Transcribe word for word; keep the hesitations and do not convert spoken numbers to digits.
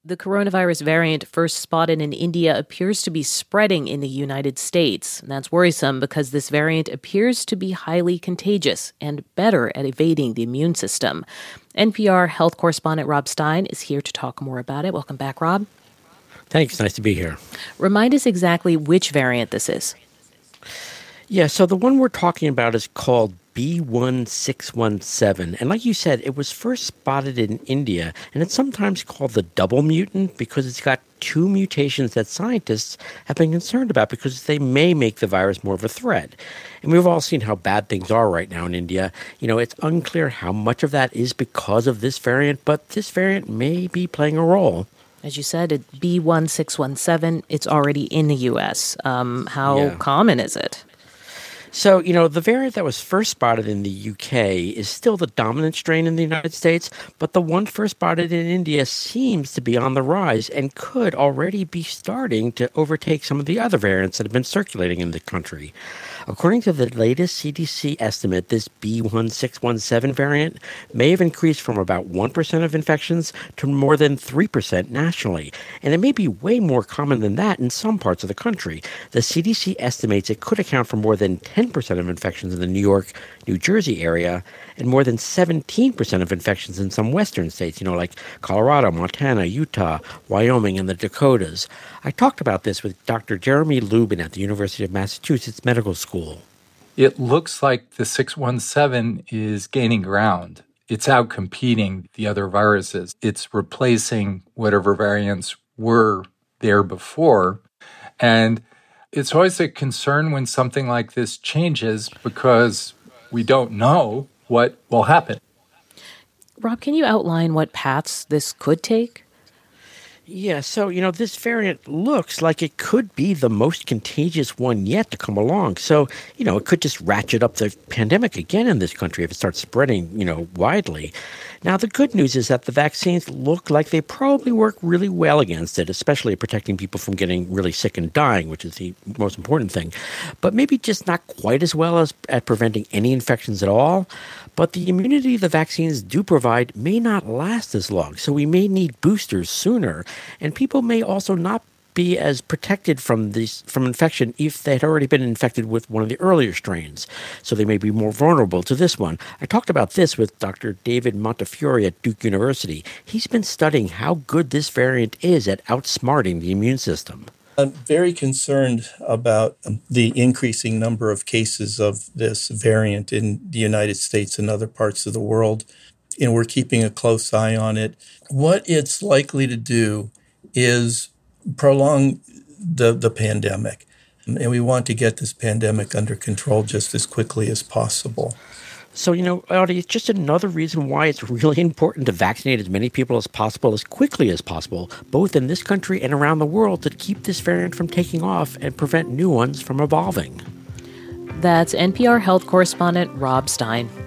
The coronavirus variant first spotted in India appears to be spreading in the United States. And that's worrisome because this variant appears to be highly contagious and better at evading the immune system. N P R health correspondent Rob Stein is here to talk more about it. Welcome back, Rob. Thanks. Nice to be here. Remind us exactly which variant this is. Yeah, so the one we're talking about is called B one six one seven. And like you said, it was first spotted in India, and it's sometimes called the double mutant because it's got two mutations that scientists have been concerned about because they may make the virus more of a threat. And we've all seen how bad things are right now in India. You know, it's unclear how much of that is because of this variant, but this variant may be playing a role. As you said, it B one six one seven, it's already in the U S. Um, how Yeah. common is it? So, you know, the variant that was first spotted in the U K is still the dominant strain in the United States, but the one first spotted in India seems to be on the rise and could already be starting to overtake some of the other variants that have been circulating in the country. According to the latest C D C estimate, this B one six one seven variant may have increased from about one percent of infections to more than three percent nationally, and it may be way more common than that in some parts of the country. The C D C estimates it could account for more than ten percent of infections in the New York, New Jersey area, and more than seventeen percent of infections in some western states, you know, like Colorado, Montana, Utah, Wyoming, and the Dakotas. I talked about this with Doctor Jeremy Lubin at the University of Massachusetts Medical School. It looks like the six one seven is gaining ground. It's out competing the other viruses. It's replacing whatever variants were there before. And it's always a concern when something like this changes because we don't know what will happen. Rob, can you outline what paths this could take? Yeah, so, you know, this variant looks like it could be the most contagious one yet to come along. So, you know, it could just ratchet up the pandemic again in this country if it starts spreading, you know, widely. Now, the good news is that the vaccines look like they probably work really well against it, especially at protecting people from getting really sick and dying, which is the most important thing. But maybe just not quite as well as at preventing any infections at all. But the immunity the vaccines do provide may not last as long, so we may need boosters sooner. And people may also not be as protected from these from infection if they had already been infected with one of the earlier strains. So they may be more vulnerable to this one. I talked about this with Doctor David Montefiore at Duke University. He's been studying how good this variant is at outsmarting the immune system. I'm very concerned about the increasing number of cases of this variant in the United States and other parts of the world, and we're keeping a close eye on it. What it's likely to do is prolong the, the pandemic, and we want to get this pandemic under control just as quickly as possible. So, you know, Audie, it's just another reason why it's really important to vaccinate as many people as possible, as quickly as possible, both in this country and around the world, to keep this variant from taking off and prevent new ones from evolving. That's N P R health correspondent Rob Stein.